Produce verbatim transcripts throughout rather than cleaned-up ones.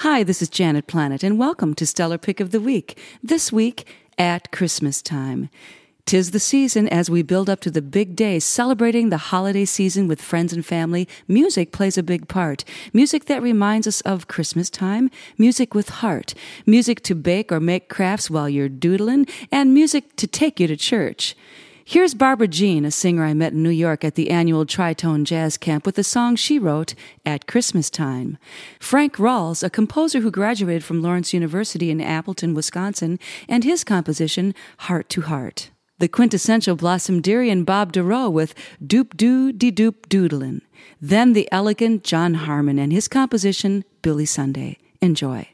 Hi, this is Janet Planet, and welcome to Stellar Pick of the Week. This week, at Christmas time. 'Tis the season as we build up to the big day, celebrating the holiday season with friends and family. Music plays a big part. Music that reminds us of Christmas time, music with heart, music to bake or make crafts while you're doodling, and music to take you to church. Here's Barbara Jean, a singer I met in New York at the annual Tritone Jazz Camp, with a song she wrote at Christmas time. Frank Rawls, a composer who graduated from Lawrence University in Appleton, Wisconsin, and his composition, Heart to Heart. The quintessential Blossomderian Bob Dorough with Doop-doo-de-doop doodlin'. Then the elegant John Harmon and his composition, Billy Sunday. Enjoy.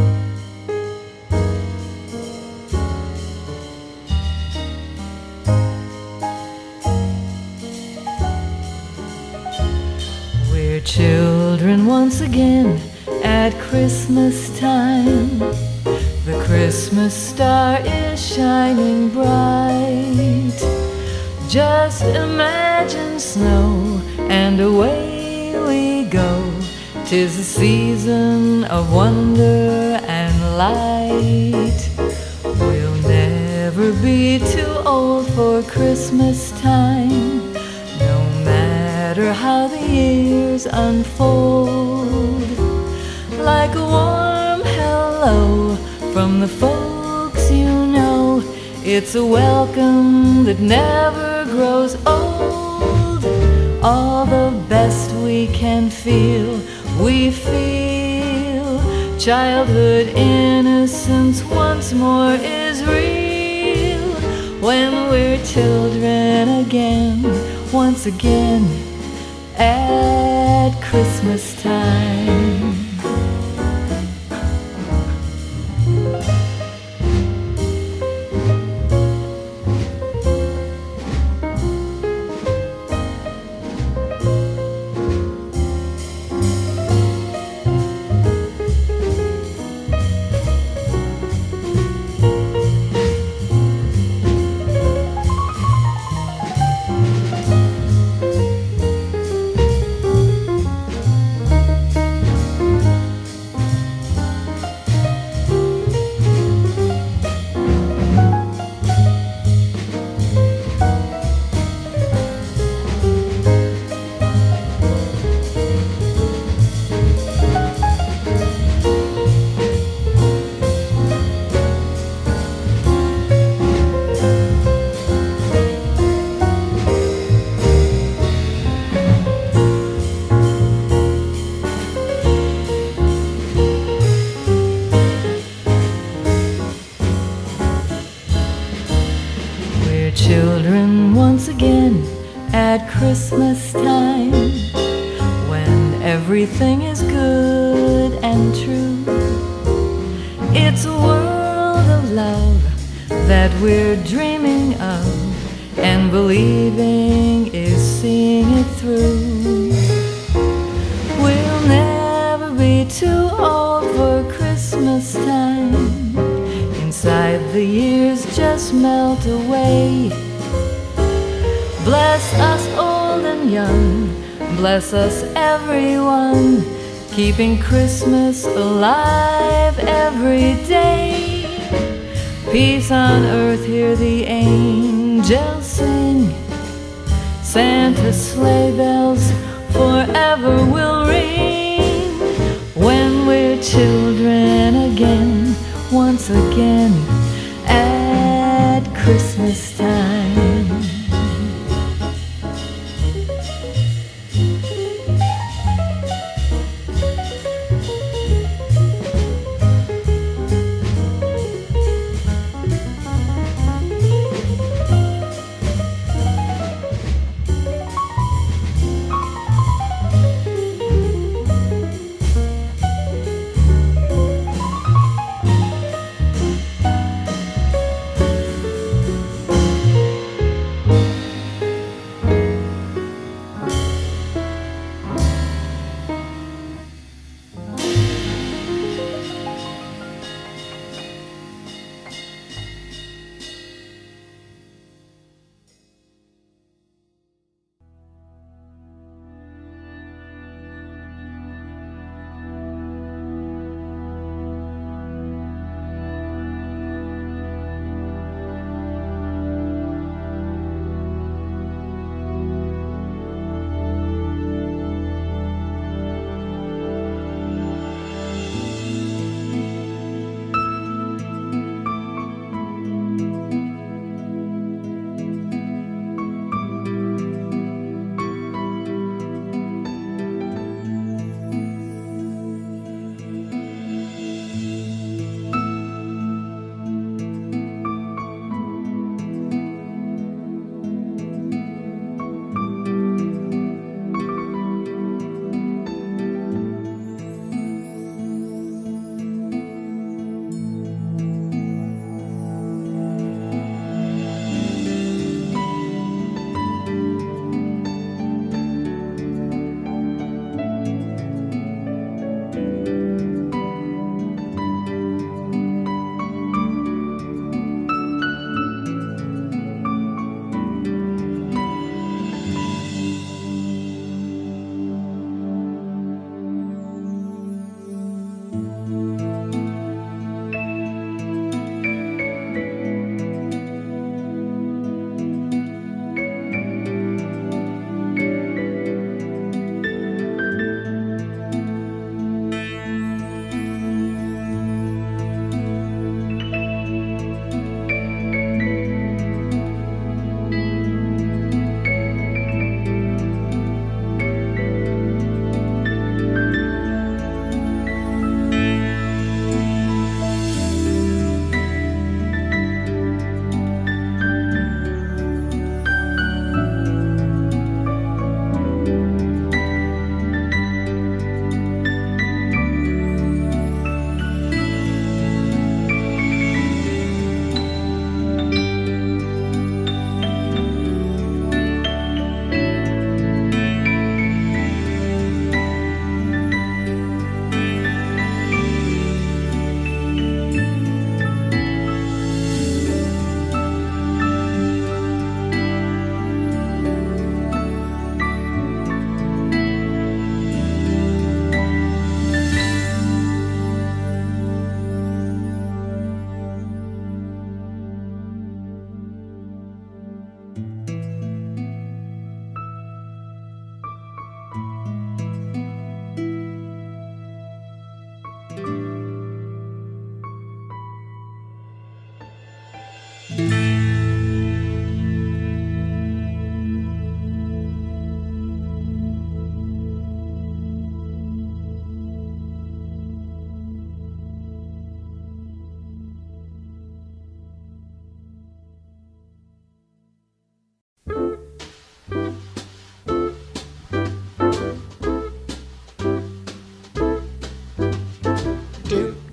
We're children once again at Christmas time. The Christmas star is shining bright. Just imagine snow and away we go. 'Tis a season of wonder and light. We'll never be too old for Christmas time, no matter how the years unfold. Like a warm hello from the folks you know, it's a welcome that never grows old. All the best we can feel, we feel. Childhood innocence once more is real. When we're children again, once again, at Christmas time. Children once again at Christmas time, when everything is good and true. It's a world of love that we're dreaming of, and believing is seeing it through. We'll never be too old for Christmas time. Inside the years just melt away. Bless us old and young, bless us everyone, keeping Christmas alive every day. Peace on earth, hear the angels sing. Santa's sleigh bells forever will ring. When we're children again, once again, at Christmas time.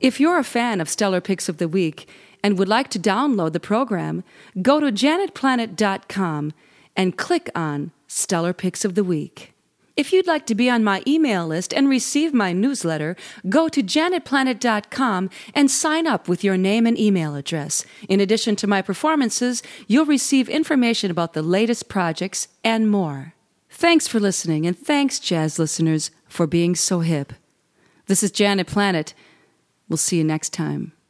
If you're a fan of Stellar Picks of the Week and would like to download the program, go to janet planet dot com and click on Stellar Picks of the Week. If you'd like to be on my email list and receive my newsletter, go to janet planet dot com and sign up with your name and email address. In addition to my performances, you'll receive information about the latest projects and more. Thanks for listening, and thanks, jazz listeners, for being so hip. This is Janet Planet. We'll see you next time.